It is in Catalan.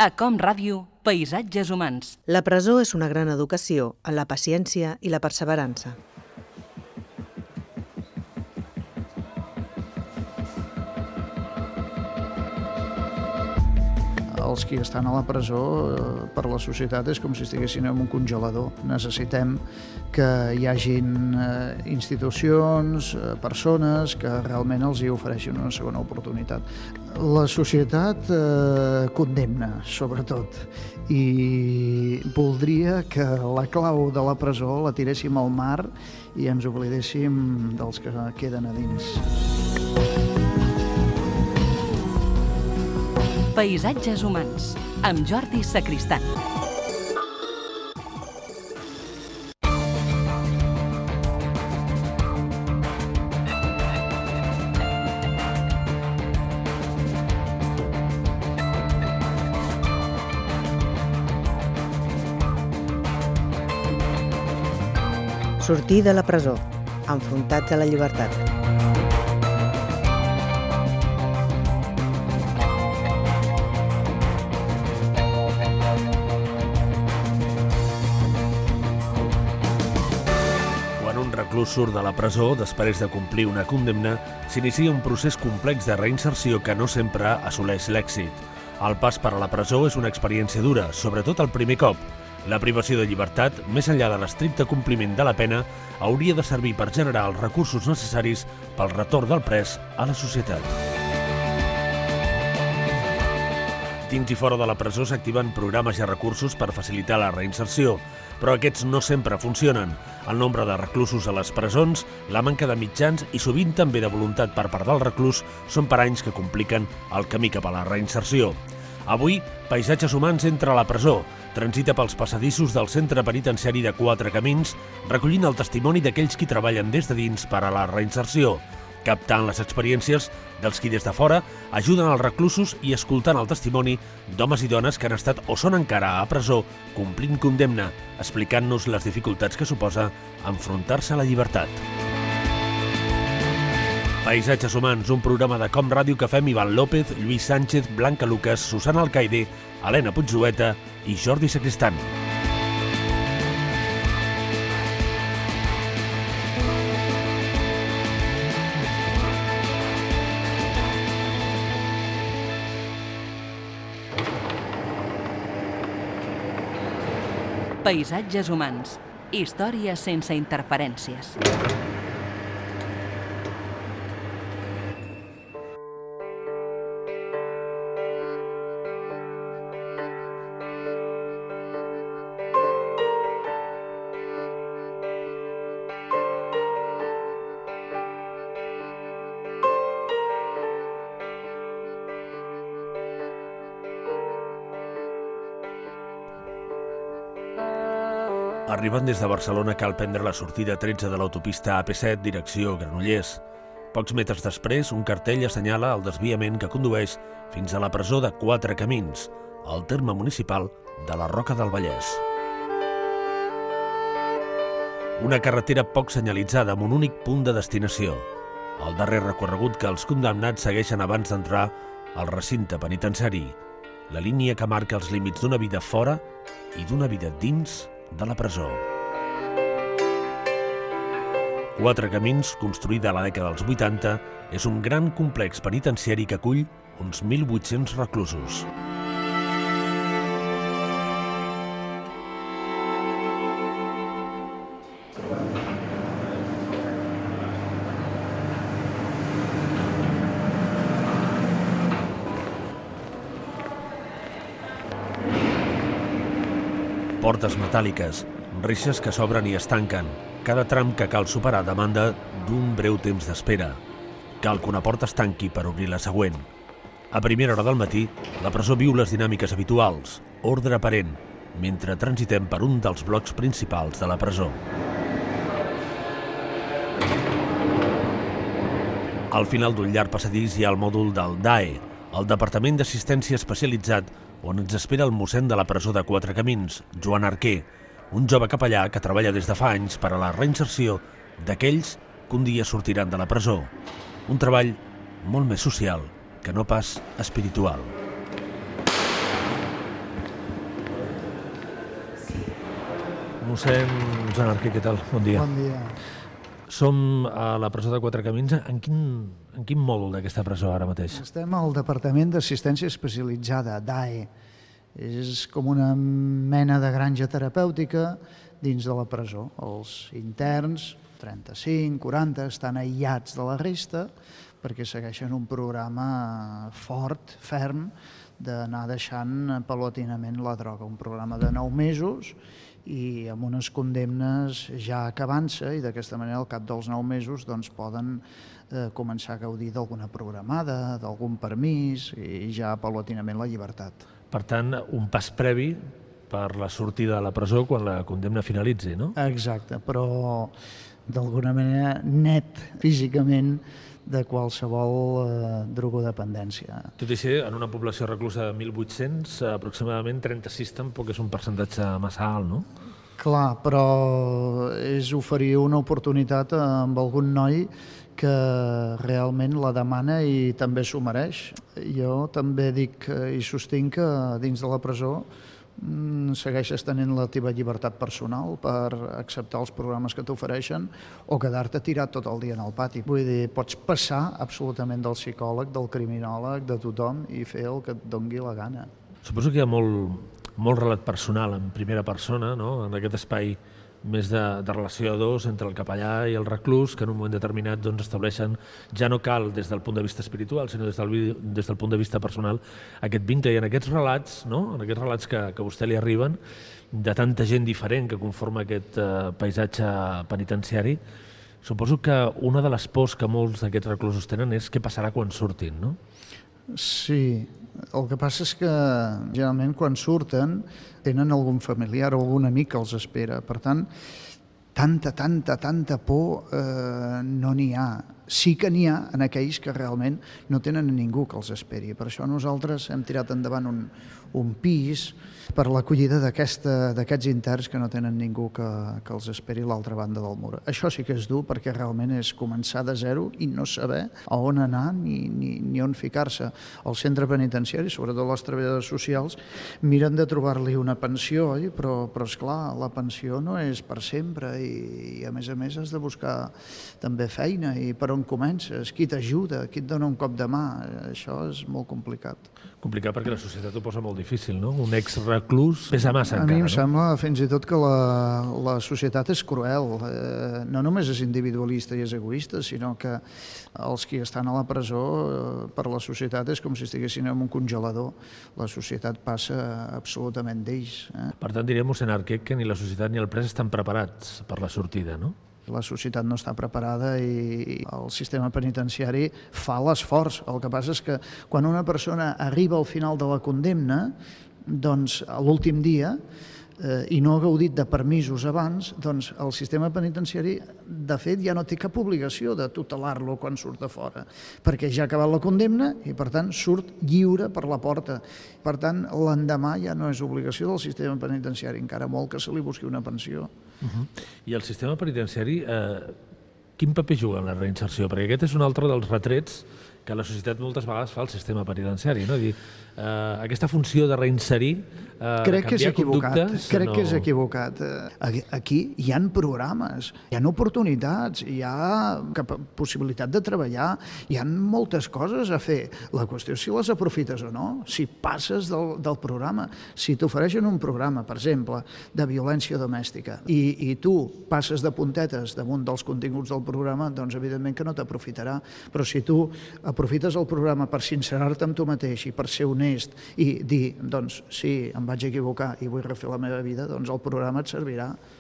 A Com Ràdio, Paisatges Humans. La presó és una gran educació en la paciència i la perseverança. Els que estan a la presó per la societat és com si estiguessin en un congelador. Necessitem que hi hagin institucions, persones que realment els hi ofereixin una segona oportunitat. La societat condemna, sobretot, i voldria que la clau de la presó la tiréssim al mar i ens oblidéssim dels que queden a dins. Paisatges Humans, amb Jordi Sacristan. Sortir de la presó, enfrontats a la llibertat. Surt de la presó, després de complir una condemna, s'inicia un procés complex de reinserció que no sempre assoleix l'èxit. El pas per a la presó és una experiència dura, sobretot el primer cop. La privació de llibertat, més enllà de l'estricte compliment de la pena, hauria de servir per generar els recursos necessaris pel retorn del pres a la societat. Dins i fora de la presó s'activen programes i recursos per facilitar la reinserció, però aquests no sempre funcionen. El nombre de reclusos a les presons, la manca de mitjans i sovint també de voluntat per part del reclús són paranys que compliquen el camí cap a la reinserció. Avui, Paisatges Humans entra a la presó, transita pels passadissos del centre penitenciari de Quatre Camins, recollint el testimoni d'aquells qui treballen des de dins per a la reinserció, captant les experiències dels qui des de fora ajuden els reclusos i escoltant el testimoni d'homes i dones que han estat o són encara a presó complint condemna, explicant-nos les dificultats que suposa enfrontar-se a la llibertat. Paisatges Humans, un programa de Com Ràdio que fem Ivan López, Lluís Sánchez, Blanca Lucas, Susana Alcaide, Helena Puigzueta i Jordi Sacristan. Paisatges Humans. Històries sense interferències. Arribant des de Barcelona cal prendre la sortida 13 de l'autopista AP7 direcció Granollers. Pocs metres després, un cartell assenyala el desviament que condueix fins a la presó de Quatre Camins, al terme municipal de la Roca del Vallès. Una carretera poc senyalitzada amb un únic punt de destinació. El darrer recorregut que els condemnats segueixen abans d'entrar al recinte penitenciari. La línia que marca els límits d'una vida fora i d'una vida dins de la presó. Quatre Camins, construïda a la dècada dels 80, és un gran complex penitenciari que acull uns 1.800 reclusos. Portes metàl·liques, reixes que s'obren i es tanquen. Cada tram que cal superar demanda d'un breu temps d'espera. Cal que una porta es tanqui per obrir la següent. A primera hora del matí, la presó viu les dinàmiques habituals, ordre aparent, mentre transitem per un dels blocs principals de la presó. Al final d'un llarg passadís hi ha el mòdul del DAE, el Departament d'Assistència Especialitzat, on ens espera el mossèn de la presó de Quatre Camins, Joan Arquer, un jove capellà que treballa des de fa anys per a la reinserció d'aquells que un dia sortiran de la presó. Un treball molt més social que no pas espiritual. Mossèn Joan Arquer, què tal? Bon dia. Bon dia. Som a la presó de Quatre Camins. En quin mòdul d'aquesta presó ara mateix? Estem al Departament d'Assistència Especialitzada, DAE. És com una mena de granja terapèutica dins de la presó. Els interns, 35, 40, estan aïllats de la resta perquè segueixen un programa fort, ferm, d'anar deixant paulatinament la droga. Un programa de 9 mesos i amb unes condemnes ja acabant-se, i d'aquesta manera al cap dels 9 mesos doncs, poden començar a gaudir d'alguna programada, d'algun permís i ja paulatinament la llibertat. Per tant, un pas previ per la sortida de la presó quan la condemna finalitzi, no? Exacte, però d'alguna manera net físicament de qualsevol drogodependència. Tot i ser, en una població reclusa de 1.800, aproximadament 36 tampoc és un percentatge massa alt, no? Clar, però és oferir una oportunitat amb algun noi que realment la demana i també s'ho mereix. Jo també dic i sostinc que dins de la presó segueixes tenint la teva llibertat personal per acceptar els programes que t'ofereixen o quedar-te tirat tot el dia en el pati. Vull dir, pots passar absolutament del psicòleg, del criminòleg, de tothom i fer el que et dongui la gana. Suposo que hi ha molt relat personal en primera persona, no? En aquest espai més de relació a dos entre el capellà i el reclús, que en un moment determinat doncs, estableixen, ja no cal des del punt de vista espiritual, sinó des del punt de vista personal, aquest vincle. I en aquests relats, no? En aquests relats que a vostè li arriben, de tanta gent diferent que conforma aquest paisatge penitenciari, suposo que una de les pors que molts d'aquests reclusos tenen és què passarà quan surtin, no? Sí, el que passa és que generalment quan surten tenen algun familiar o algun amic que els espera. Per tant, tanta por no n'hi ha. Sí que n'hi ha en aquells que realment no tenen ningú que els esperi. Per això nosaltres hem tirat endavant un pis per l'acollida d'aquests interns que no tenen ningú que els esperi a l'altra banda del mur. Això sí que és dur perquè realment és començar de zero i no saber a on anar ni on ficar-se. El centre penitenciari, sobretot les treballadores socials, miren de trobar-li una pensió, oi? Però esclar, la pensió no és per sempre i a més has de buscar també feina i per on comences, qui t'ajuda, qui et dona un cop de mà. Això és molt complicat. Complicat perquè la societat ho posa molt difícil, no? Un ex-reclús pesa massa encara, no? A mi em sembla fins i tot que la societat és cruel. No només és individualista i és egoista, sinó que els que estan a la presó per la societat és com si estiguessin en un congelador. La societat passa absolutament d'ells. Per tant, diria, mossèn Arquer, que ni la societat ni el pres estan preparats per la sortida, no? La societat no està preparada i el sistema penitenciari fa l'esforç. El que passa és que quan una persona arriba al final de la condemna, doncs a l'últim dia, i no ha gaudit de permisos abans, doncs el sistema penitenciari, de fet, ja no té cap obligació de tutelar-lo quan surt de fora, perquè ja ha acabat la condemna i, per tant, surt lliure per la porta. Per tant, l'endemà ja no és obligació del sistema penitenciari, encara molt que se li busqui una pensió. I el sistema penitenciari, quin paper juga en la reinserció? Perquè aquest és un altre dels retrets que la societat moltes vegades fa al sistema penitenciari, no? Dir, aquesta funció de reinserir, canviar conductes... Crec que és equivocat. Aquí hi ha programes, hi ha oportunitats, hi ha possibilitat de treballar, hi ha moltes coses a fer. La qüestió és si les aprofites o no, si passes del programa. Si t'ofereixen un programa, per exemple, de violència domèstica, i tu passes de puntetes damunt dels continguts del programa, doncs evidentment que no t'aprofitarà. Però si tu aprofites el programa per sincerar-te amb tu mateix i per ser honest i dir, doncs sí, em vaig equivocar i vull refer la meva vida, doncs el programa et servirà.